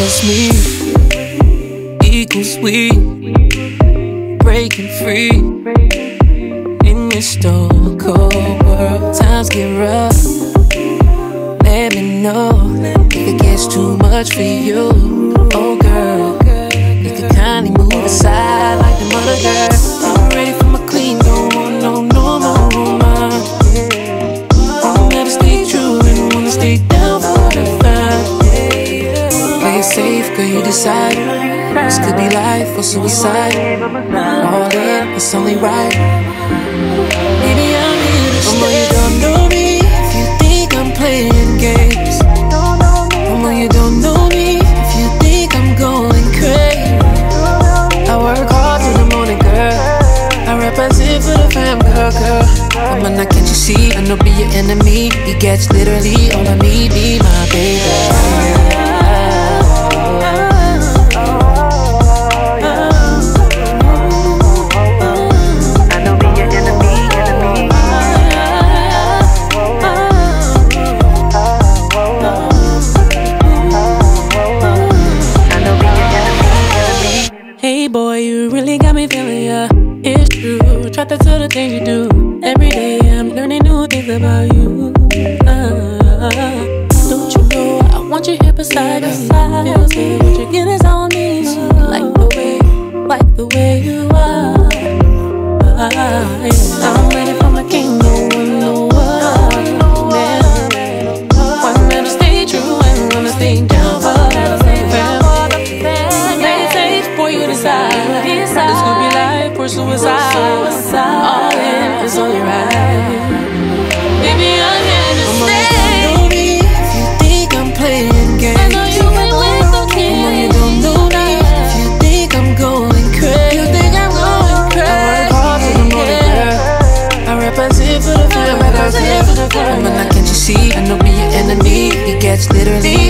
'Cause me equals we, breaking free in this stone cold world. Times get rough, let me know if it gets too much for you. Oh girl, you can kindly move aside like the mother girl. I'm ready for my clean, don't want no more romance. I'll never stay true and wanna stay down for the fight. Play it safe, girl, you decide. This could be life or suicide. All in, it's only right. Maybe I'm here to stay. You don't know me if you think I'm playing games. You don't know me if you think I'm going crazy. I work hard till the morning, girl. I represent for the fam, girl. Come on, now can't you see? I know be your enemy. He gets literally all I need, be my baby. Hey boy, you really got me feeling ya. It's true, try to tell the things you do. Every day I'm learning new things about you. Don't you know I want you here beside me. Feels good, what you get is on me. Like the way you are. Yeah. I'm ready for my king, no one know what. One man to stay true and one to stay down for the you decide. This could be life or suicide. All in is only right. Baby, I'm here to stay. You don't know me if you think I'm playing games. I know you ain't with the kids. You don't know me if you think I'm going crazy. You think I'm going crazy. I work hard for the morning, girl. I represent for the family, girl. But now can't you see? I know be your enemy. He gets literally